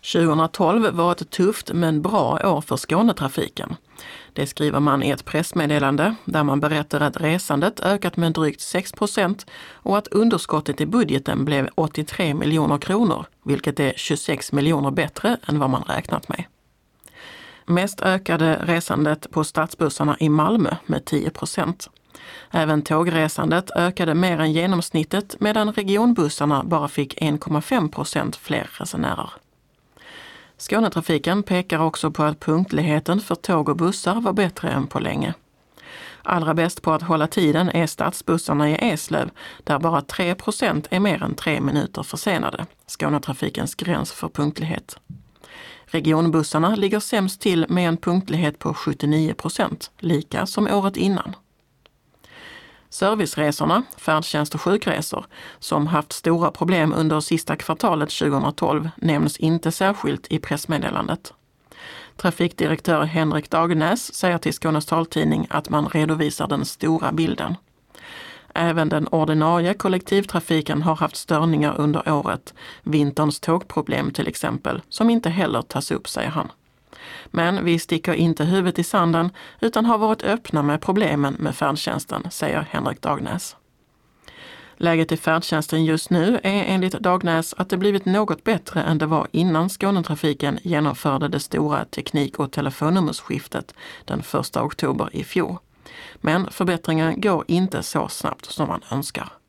2012 var ett tufft men bra år för Skånetrafiken. Det skriver man i ett pressmeddelande där man berättar att resandet ökat med drygt 6% och att underskottet i budgeten blev 83 miljoner kronor, vilket är 26 miljoner bättre än vad man räknat med. Mest ökade resandet på stadsbussarna i Malmö med 10%. Även tågresandet ökade mer än genomsnittet medan regionbussarna bara fick 1,5% fler resenärer. Skånetrafiken pekar också på att punktligheten för tåg och bussar var bättre än på länge. Allra bäst på att hålla tiden är stadsbussarna i Eslöv där bara 3% är mer än 3 minuter försenade, Skånetrafikens gräns för punktlighet. Regionbussarna ligger sämst till med en punktlighet på 79%, lika som året innan. Serviceresorna, färdtjänst och sjukresor, som haft stora problem under sista kvartalet 2012 nämns inte särskilt i pressmeddelandet. Trafikdirektör Henrik Dagnäs säger till Skånes taltidning att man redovisar den stora bilden. Även den ordinarie kollektivtrafiken har haft störningar under året, vinterns tågproblem till exempel, som inte heller tas upp, säger han. Men vi sticker inte huvudet i sanden utan har varit öppna med problemen med färdtjänsten, säger Henrik Dagnäs. Läget i färdtjänsten just nu är enligt Dagnäs att det blivit något bättre än det var innan Skånetrafiken genomförde det stora teknik- och telefonnummersskiftet den 1 oktober i fjol. Men förbättringen går inte så snabbt som man önskar.